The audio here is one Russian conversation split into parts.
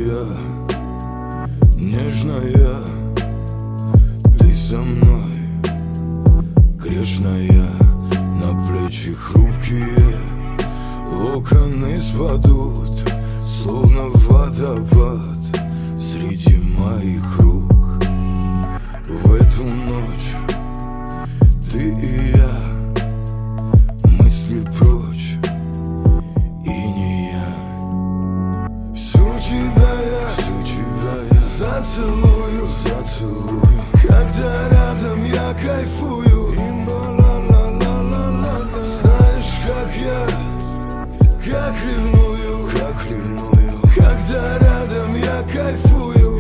моя, нежная, ты со мной, грешная. На плечи хрупкие локоны спадут, словно водопад среди моих рук. В эту ночь ты и я, мысли прочь, и не я. Всю тебя я зацелую, когда рядом я кайфую. Знаешь, как ревную, когда рядом я кайфую.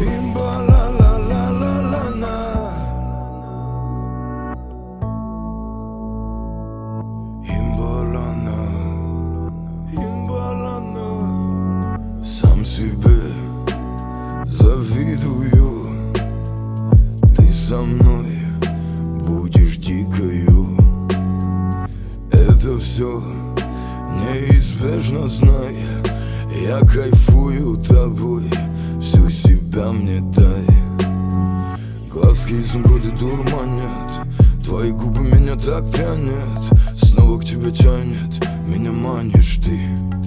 Сам себе завидую, ты со мной будешь дикою. Это все неизбежно, знай, я кайфую тобой, всю себя мне дай. Глазки изумруды дурманят, твои губы меня так пьянят. Снова к тебе тянет, меня манишь ты.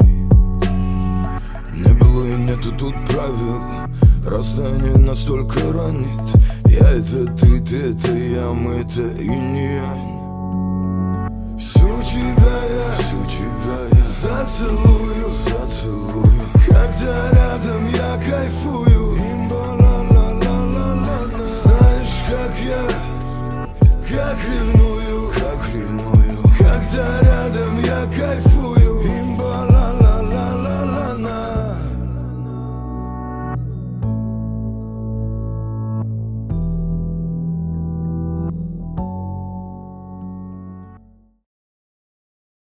Не было и нету тут правил, расстояние настолько ранит. Я это ты это я, мы это инь-янь. Всю тебя я зацелую, когда